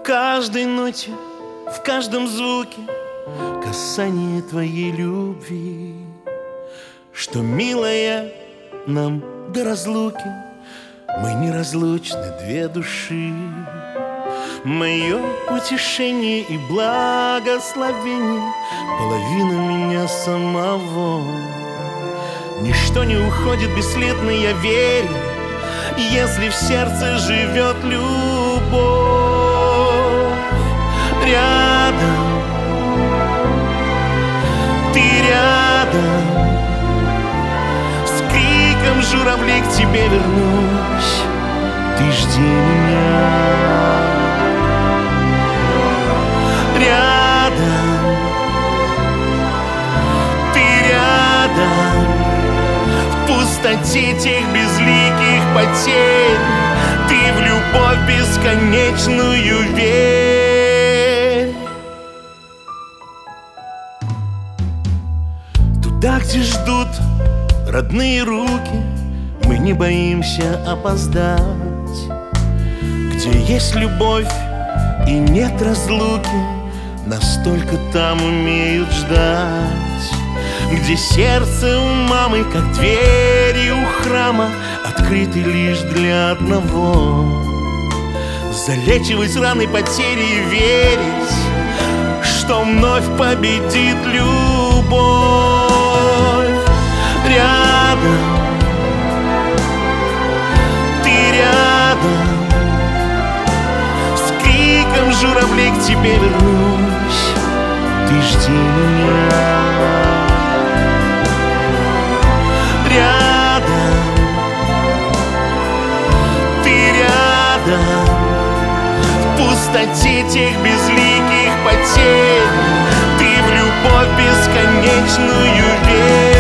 каждой ноте, в каждом звуке касание твоей любви, что, милая, нам до разлуки мы неразлучны, две души. Мое утешение и благословение, половина меня самого. Ничто не уходит бесследно, я верю, если в сердце живет любовь. Рядом, ты рядом, с криком журавлей к тебе вернусь, ты жди меня. Рядом, ты рядом, в пустоте тех безликих потерь, ты в любовь бесконечную верь. Туда, где ждут родные руки, мы не боимся опоздать. Где есть любовь и нет разлуки, настолько там умеют ждать. Где сердце у мамы, как двери у храма, открыты лишь для одного: залечивать раны потери и верить, что вновь победит любовь. Рядом, ты рядом, с криком журавлей к тебе вернусь, ты жди меня. Рядом, ты рядом, в пустоте тех безликих потерь, ты в любовь бесконечную верь.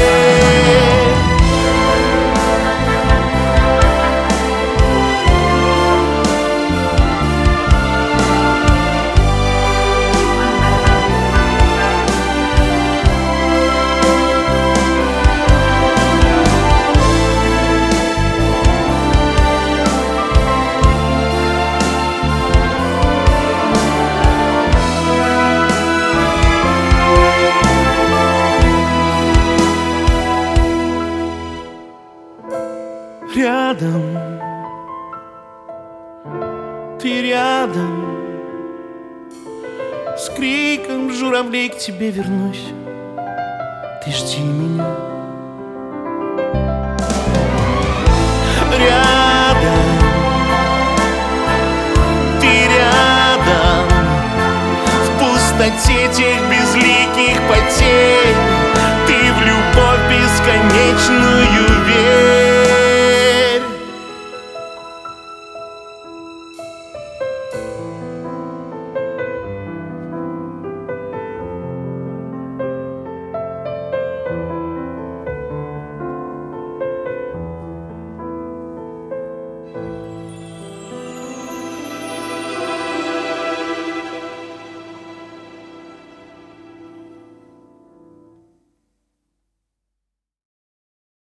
Рядом, ты рядом, с криком журавлей к тебе вернусь, ты жди меня. Рядом, ты рядом, в пустоте тех безликих потерь, ты в любовь бесконечную верь.